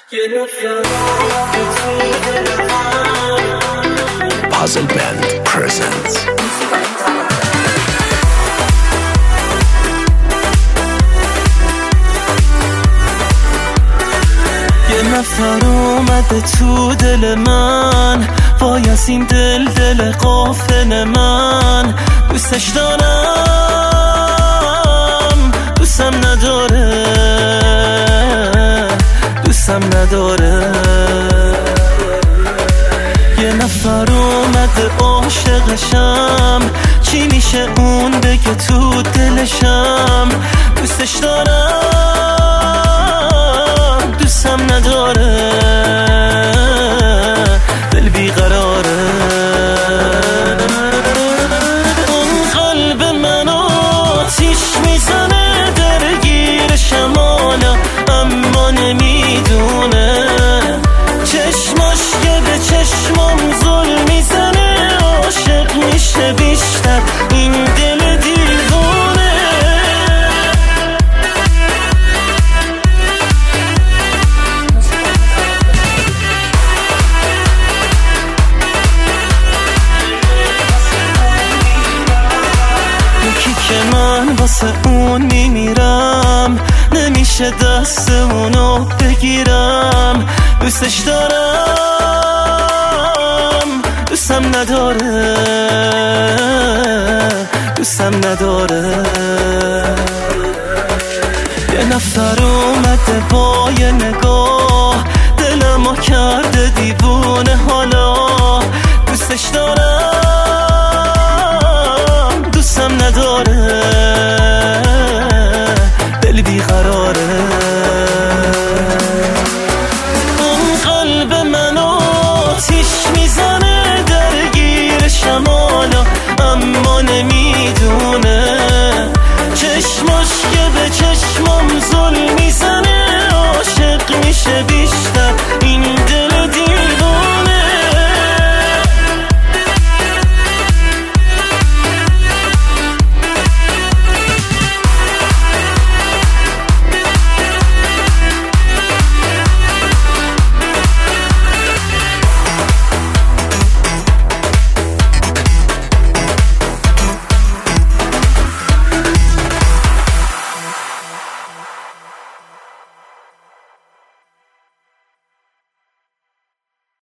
Puzzle Band presents یه نفر اومده تو دل من، وای از این دل غافل من. دوستش دارم، دوستم نداره، دوستم نداره. یه نفر اومده عاشقشم، چی میشه اون بگه تو دلشم. دوستش دارم، دوستم نداره، دل بیقراره. اون قلب منو آتیش میزنه، درگیر شمالا اما نمیدونه. چشماش که به چشمام ظلم میزنه، عاشق میشه بیشتر این دل دیوونه. یکی که من واسه اون میمیرم، نمیشه دست اونو بگیرم. دوستش دارم، دوستم نداره، دوستم نداره. یه نفر اومده با یه نگاه، دلمو کرده دیوونه حالا. دوستش دارم، دوستم نداره، دل بیقراره. اون قلب منو آتیش میزنه، درگیر شمالا اما نمیدونه. چشماش که به چشمام ظلم میزنه، عاشق میشه بیشتر این